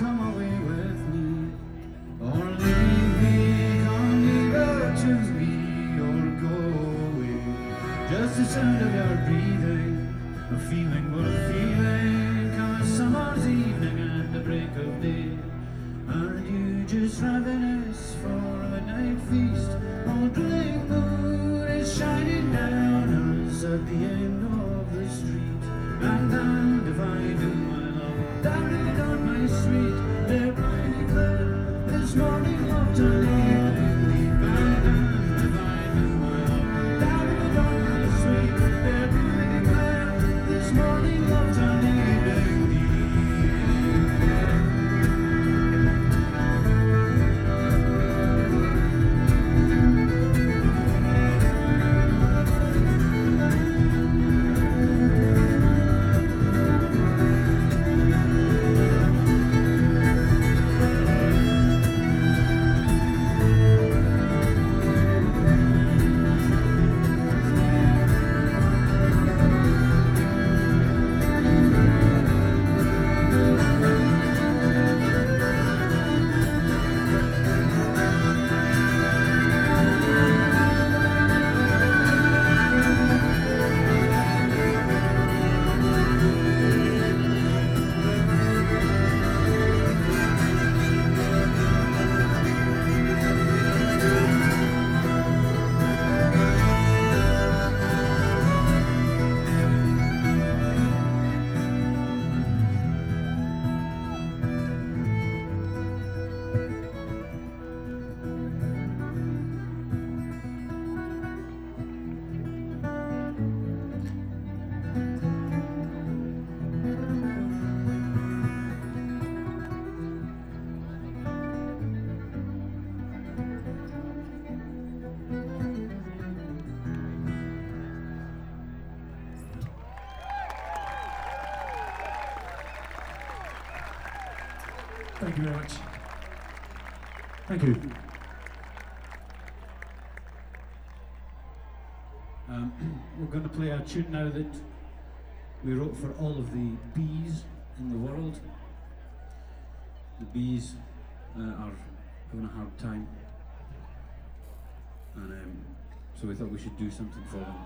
come away with me, or leave me, come nearer to me, or go away. Just the sound of your breathing, a feeling what a feeling, come a summer's evening at the break of day, and you just ravenous for a night feast. Old glowing moon is shining down on us at the end of the street, and damned if I do, my love, damned if not, my sweet. They're brightly clear this morning, love, to leave me, and damned if I do, my love, damned if not, my sweet. They're brightly clear this morning, love, to leave me. Thank you very much. Thank you. We're going to play a tune now that we wrote for all of the bees in the world. The bees are having a hard time, and so we thought we should do something for them.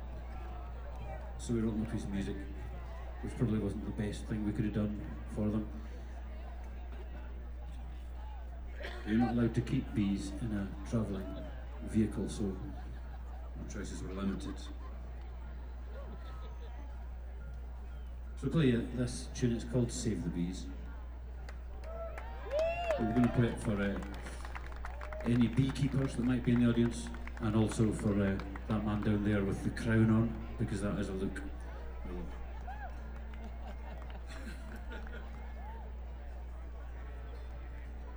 So we wrote them a piece of music, which probably wasn't the best thing we could have done for them. You're not allowed to keep bees in a travelling vehicle, so our choices were limited. So we'll play this tune, it's called Save the Bees. We're going to play it for any beekeepers that might be in the audience, and also for that man down there with the crown on, because that is a look.